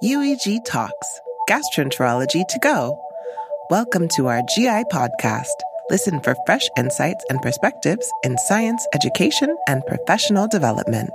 UEG Talks, Gastroenterology to Go. Welcome to our GI podcast. Listen for fresh insights and perspectives in science, education, and professional development.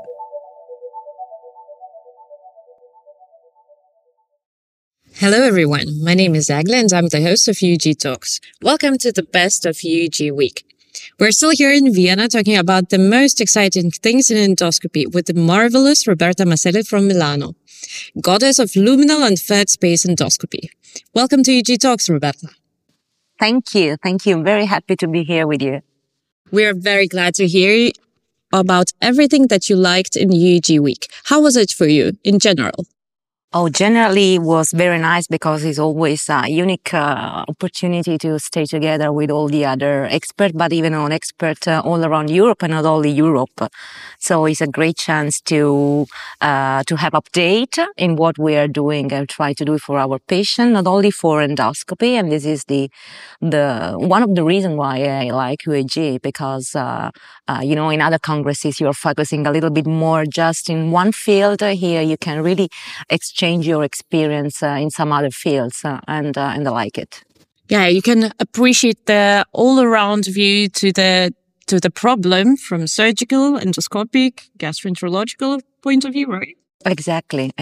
Hello everyone, my name is Agla and I'm the host of UEG Talks. Welcome to the best of UEG week. We're still here in Vienna talking about the most exciting things in endoscopy with the marvelous Roberta Maselli from Milano, goddess of luminal and fed space endoscopy. Welcome to UEG Talks, Roberta. Thank you. I'm very happy to be here with you. We are very glad to hear about everything that you liked in UEG week. How was it for you in general? Generally it was very nice because it's always a unique opportunity to stay together with all the other experts, but even on experts all around Europe and not only Europe. So it's a great chance to have update in what we are doing and try to do for our patient, not only for endoscopy. And this is the one of the reasons why I like UEG, because in other congresses you're focusing a little bit more just in one field. Here you can really exchange your experience in some other fields, and I like it. Yeah, you can appreciate the all-around view to the problem from surgical, endoscopic, gastroenterological point of view, right? Exactly.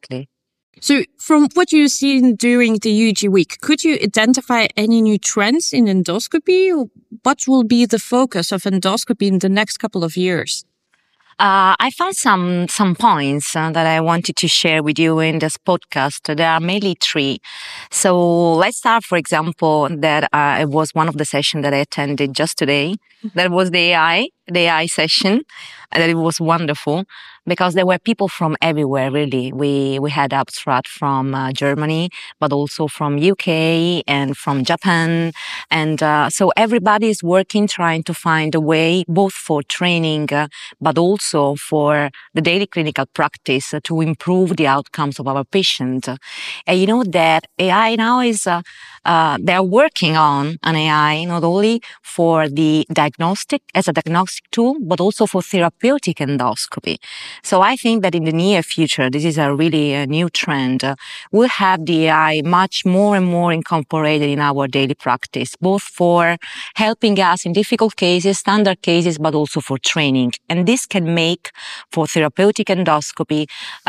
So from what you've seen during the UEG week, could you identify any new trends in endoscopy? What will be the focus of endoscopy in the next couple of years? I found some points that I wanted to share with you in this podcast. There are mainly three. So let's start, for example, that it was one of the sessions that I attended just today. That was the AI session. And it was wonderful because there were people from everywhere, really. We had abstract from Germany, but also from UK and from Japan. And so everybody is working, trying to find a way, both for training, but also for the daily clinical practice to improve the outcomes of our patient. And you know that AI now is, they're working on an AI, not only for the as a diagnostic tool, but also for therapeutic endoscopy. So I think that in the near future, this is a really new trend. We'll have the AI much more and more incorporated in our daily practice, both for helping us in difficult cases, standard cases, but also for training. And this can make for therapeutic endoscopy,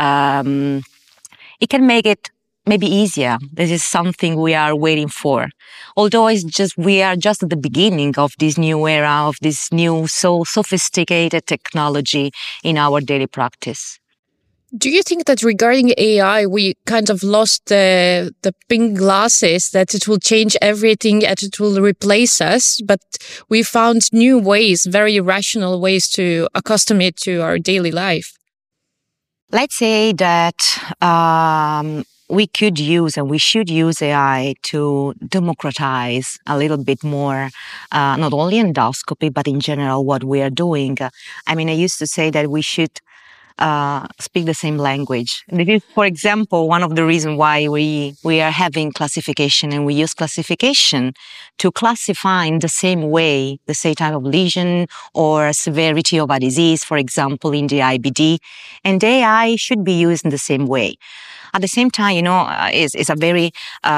it can make it maybe easier. This is something we are waiting for. Although we are just at the beginning of this new era, of this new, so sophisticated technology in our daily practice. Do you think that regarding AI, we kind of lost the pink glasses, that it will change everything and it will replace us, but we found new ways, very rational ways to accustom it to our daily life? Let's say that we could use and we should use AI to democratize a little bit more, not only endoscopy, but in general what we are doing. I used to say that we should speak the same language. This is, for example, one of the reasons why we are having classification, and we use classification to classify in the same way the same type of lesion or severity of a disease, for example, in the IBD. And AI should be used in the same way. At the same time, it's a very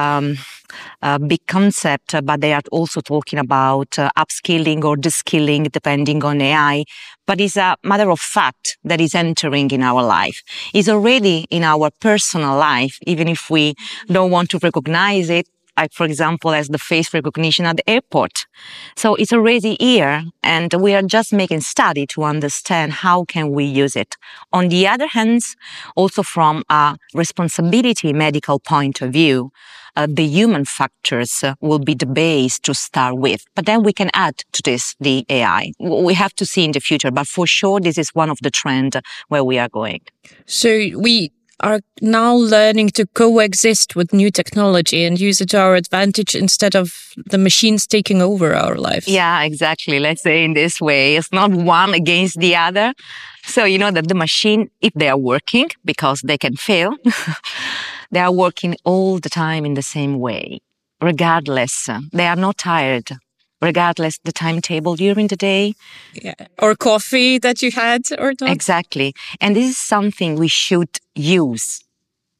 big concept, but they are also talking about upskilling or deskilling, depending on AI. But it's a matter of fact that is entering in our life. It's already in our personal life, even if we don't want to recognize it, like, for example, as the face recognition at the airport. So it's already here, and we are just making study to understand how can we use it. On the other hand, also from a responsibility medical point of view, the human factors will be the base to start with. But then we can add to this the AI. We have to see in the future, but for sure, this is one of the trends where we are going. So we are now learning to coexist with new technology and use it to our advantage instead of the machines taking over our lives. Yeah, exactly. Let's say in this way, it's not one against the other. So you know that the machine, if they are working, because they can fail, they are working all the time in the same way, regardless. They are not tired, regardless the timetable during the day. Yeah. Or coffee that you had or not. Exactly. And this is something we should use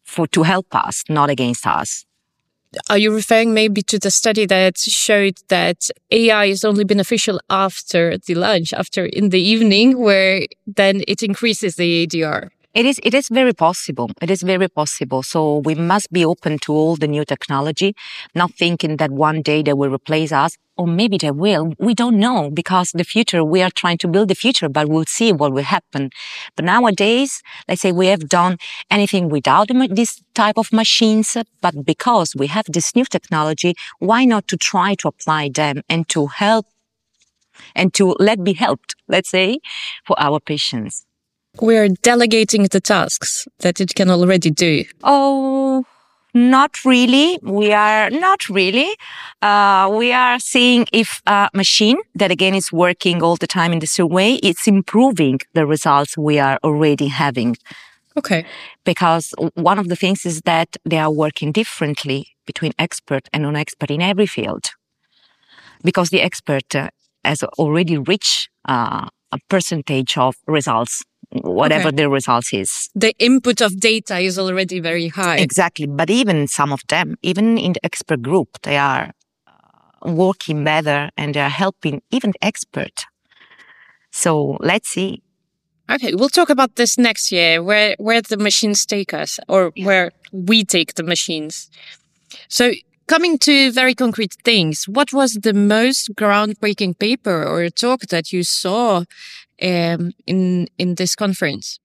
to help us, not against us. Are you referring maybe to the study that showed that AI is only beneficial after the lunch, after in the evening, where then it increases the ADR? It is very possible. It is very possible. So we must be open to all the new technology, not thinking that one day they will replace us, or maybe they will. We don't know, because the future, we are trying to build the future, but we'll see what will happen. But nowadays, let's say we have done anything without this type of machines, but because we have this new technology, why not to try to apply them and to help and to be helped, let's say, for our patients. We're delegating the tasks that it can already do. Oh, not really. We are not really. We are seeing if a machine that again is working all the time in the same way, it's improving the results we are already having. Okay. Because one of the things is that they are working differently between expert and non-expert in every field. Because the expert has already reached a percentage of results, whatever the results is. The input of data is already very high. Exactly. But even some of them, even in the expert group, they are working better and they are helping even the expert. So let's see. Okay, we'll talk about this next year, where the machines take us, or where we take the machines. So coming to very concrete things, what was the most groundbreaking paper or talk that you saw in this conference?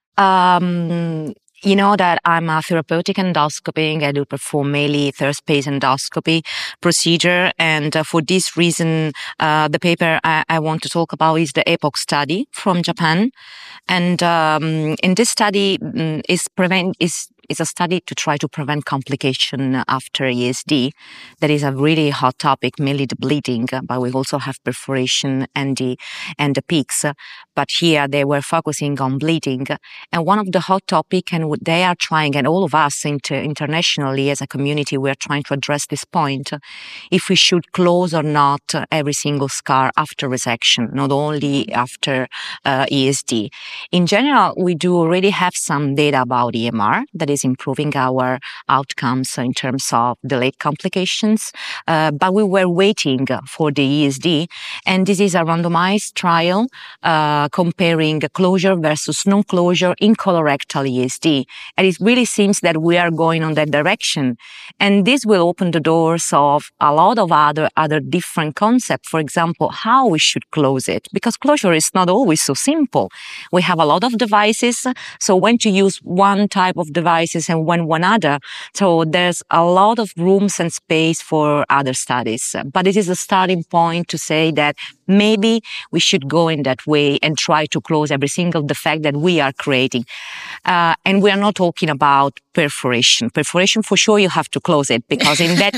You know that I'm a therapeutic endoscopy. I do perform mainly third space endoscopy procedure. And for this reason, the paper I want to talk about is the EPOCH study from Japan. And in this study is a study to try to prevent complication after ESD. That is a really hot topic, mainly the bleeding, but we also have perforation and the peaks. But here they were focusing on bleeding. And one of the hot topic, and they are trying, and all of us internationally as a community, we are trying to address this point, if we should close or not every single scar after resection, not only after ESD. In general, we do already have some data about EMR that is improving our outcomes in terms of delayed complications, but we were waiting for the ESD, and this is a randomized trial comparing closure versus non-closure in colorectal ESD, and it really seems that we are going on that direction, and this will open the doors of a lot of other different concepts. For example, how we should close it, because closure is not always so simple. We have a lot of devices, so when to use one type of devices and when one other. So there's a lot of rooms and space for other studies. But it is a starting point to say that maybe we should go in that way and try to close every single defect that we are creating. And we are not talking about perforation. Perforation, for sure, you have to close it, because in that,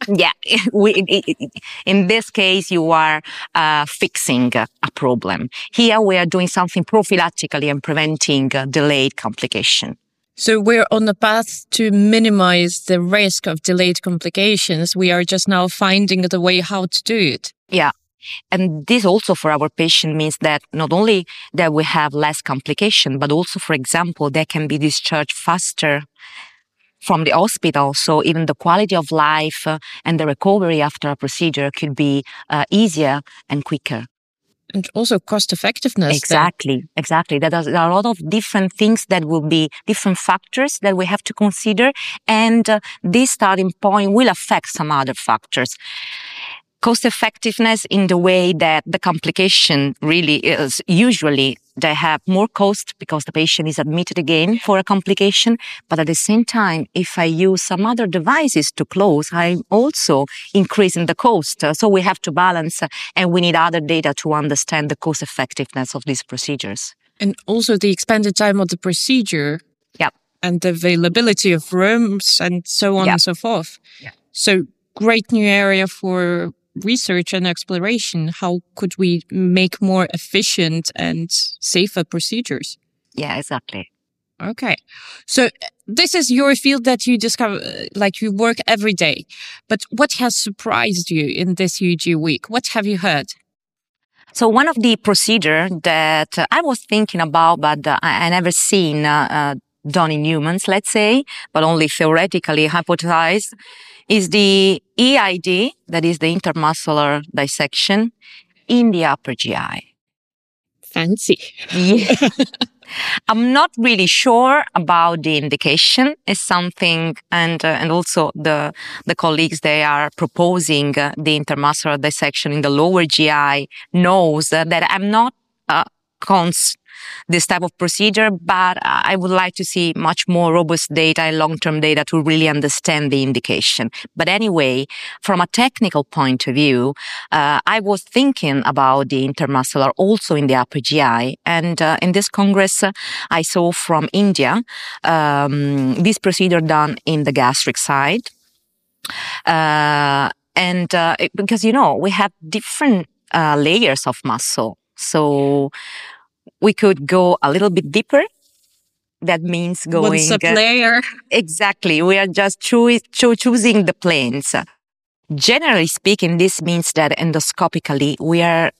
in this case, you are fixing a problem. Here, we are doing something prophylactically and preventing delayed complication. So we're on the path to minimize the risk of delayed complications. We are just now finding the way how to do it. Yeah. And this also for our patient means that not only that we have less complication, but also, for example, they can be discharged faster from the hospital. So even the quality of life and the recovery after a procedure could be easier and quicker. And also cost effectiveness. Exactly. There are a lot of different things that will be different factors that we have to consider. And this starting point will affect some other factors. Cost effectiveness in the way that the complication really is usually they have more cost because the patient is admitted again for a complication. But at the same time, if I use some other devices to close, I'm also increasing the cost. So we have to balance and we need other data to understand the cost effectiveness of these procedures. And also the expanded time of the procedure. Yep. And the availability of rooms and so on and so forth. Yeah. So great new area for research and exploration. How could we make more efficient and safer procedures? Yeah, exactly. Okay. So this is your field that you discover, like you work every day. But what has surprised you in this UG week? What have you heard? So one of the procedure that I was thinking about, but I never seen done in humans, let's say, but only theoretically hypothesized, is the EID, that is the intermuscular dissection, in the upper GI. Fancy. Yeah. I'm not really sure about the indication. It's something, and also the colleagues, they are proposing the intermuscular dissection in the lower GI knows that I'm not cons this type of procedure, but I would like to see much more robust data and long-term data to really understand the indication. But anyway, from a technical point of view, I was thinking about the intermuscular also in the upper GI. And in this congress, I saw from India this procedure done in the gastric side. Because, we have different layers of muscle. So we could go a little bit deeper. That means going... One sub-layer. Exactly. We are just choosing the planes. Generally speaking, this means that endoscopically we are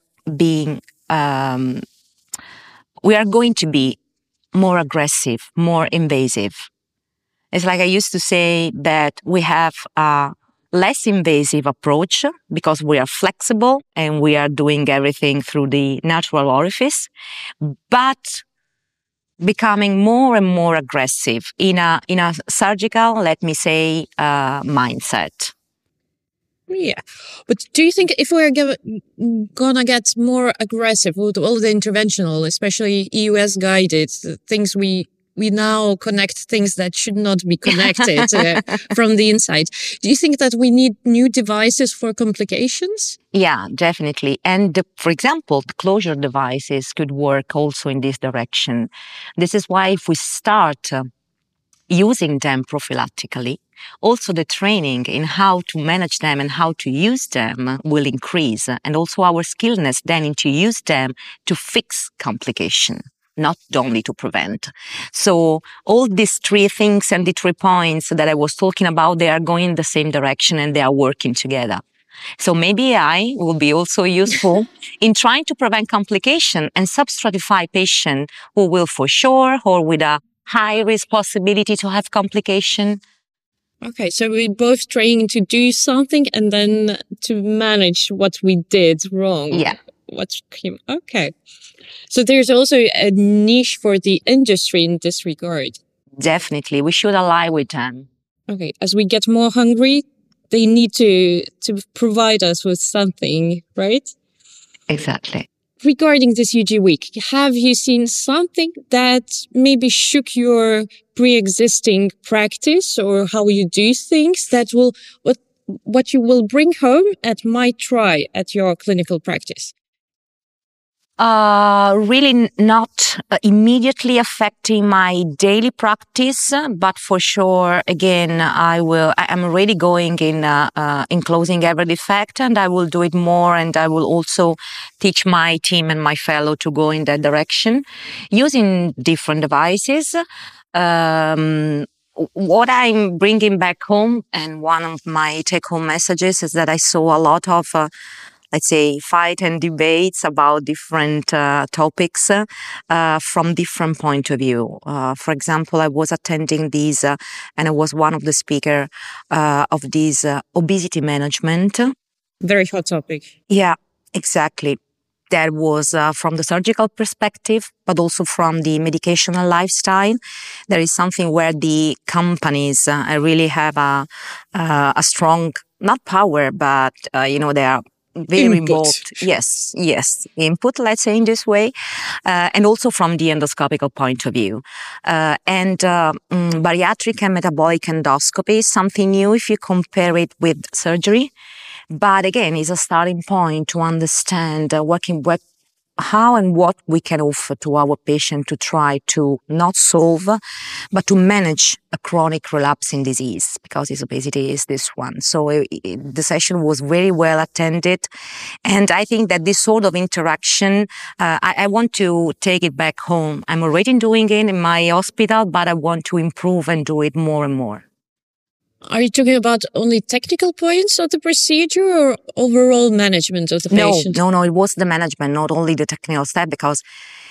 going to be more aggressive, more invasive. It's like I used to say that we have a less invasive approach because we are flexible and we are doing everything through the natural orifice, but becoming more and more aggressive in a surgical, let me say, mindset. Yeah. But do you think if we're gonna get more aggressive with all the interventional, especially EUS guided, things we now connect things that should not be connected from the inside. Do you think that we need new devices for complications? Yeah, definitely. And for example, the closure devices could work also in this direction. This is why if we start using them prophylactically, also the training in how to manage them and how to use them will increase. And also our skillness then into use them to fix complication, not only to prevent. So all these three things and the 3 points that I was talking about, they are going in the same direction and they are working together. So maybe AI will be also useful in trying to prevent complication and substratify patients who will for sure or with a high risk possibility to have complication. Okay, so we're both trying to do something and then to manage what we did wrong. Yeah. Okay. So there's also a niche for the industry in this regard. Definitely. We should ally with them. Okay. As we get more hungry, they need to provide us with something, right? Exactly. Regarding this UG week, have you seen something that maybe shook your pre-existing practice or how you do things that will, what you will bring home and might try at your clinical practice? Really not immediately affecting my daily practice, but for sure, again, I'm already going in closing every defect, and I will do it more, and I will also teach my team and my fellow to go in that direction using different devices. What I'm bringing back home, and one of my take-home messages is that I saw a lot of let's say, fight and debates about different topics from different point of view. For example, I was attending these, and I was one of the speakers of this obesity management. Very hot topic. Yeah, exactly. That was from the surgical perspective, but also from the medication and lifestyle. There is something where the companies really have a strong, not power, but, they are very involved. Yes, input, let's say in this way. And also from the endoscopical point of view. Bariatric and metabolic endoscopy is something new if you compare it with surgery. But again, it's a starting point to understand how and what we can offer to our patient to try to not solve, but to manage a chronic relapsing disease, because his obesity is this one. So the session was very well attended. And I think that this sort of interaction, I want to take it back home. I'm already doing it in my hospital, but I want to improve and do it more and more. Are you talking about only technical points of the procedure or overall management of the patient? No, it was the management, not only the technical step, because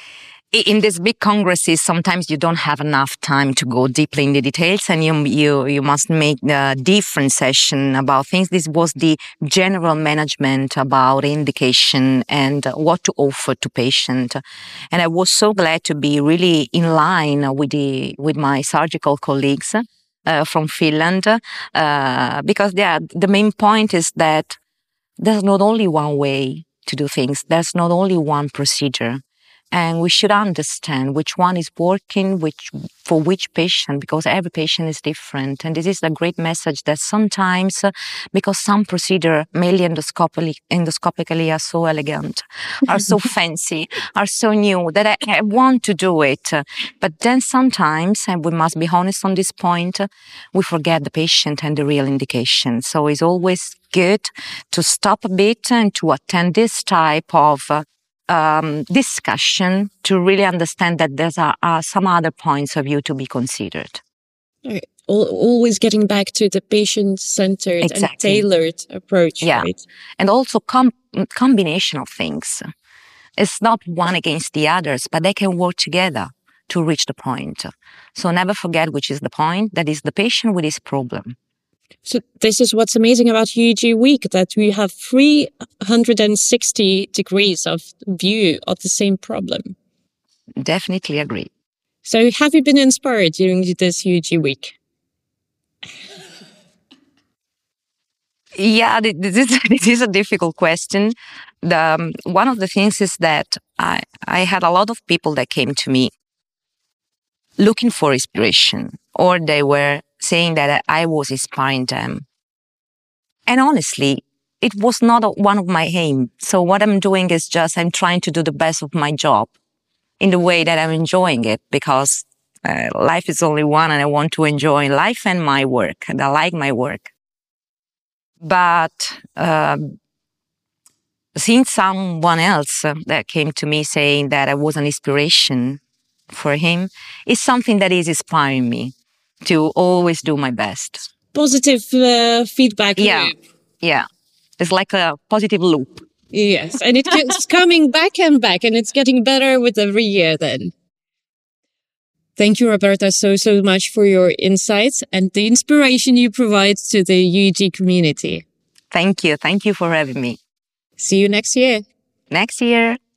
in these big congresses, sometimes you don't have enough time to go deeply in the details, and you must make a different session about things. This was the general management about indication and what to offer to patient. And I was so glad to be really in line with my surgical colleagues from Finland, because the main point is that there's not only one way to do things. There's not only one procedure. And we should understand which one is working, for which patient, because every patient is different. And this is a great message that sometimes, because some procedure, mainly endoscopically, are so elegant, are so fancy, are so new, that I want to do it. But then sometimes, and we must be honest on this point, we forget the patient and the real indication. So it's always good to stop a bit and to attend this type of discussion to really understand that there are some other points of view to be considered. Right. Always getting back to the patient-centered and tailored approach, right? And also combination of things. It's not one against the others, but they can work together to reach the point. So never forget which is the point. That is the patient with his problem. So this is what's amazing about UEG Week, that we have 360 degrees of view of the same problem. Definitely agree. So have you been inspired during this UEG Week? Yeah, this is a difficult question. One of the things is that I had a lot of people that came to me looking for inspiration, or they were saying that I was inspiring them. And honestly, it was not one of my aims. So what I'm doing is just I'm trying to do the best of my job in the way that I'm enjoying it, because life is only one and I want to enjoy life and my work, and I like my work. But seeing someone else that came to me saying that I was an inspiration for him is something that is inspiring me to always do my best. Positive feedback loop. Yeah. It's like a positive loop. Yes, and it keeps coming back and back, and it's getting better with every year then. Thank you, Roberta, so much for your insights and the inspiration you provide to the UEG community. Thank you. Thank you for having me. See you next year. Next year.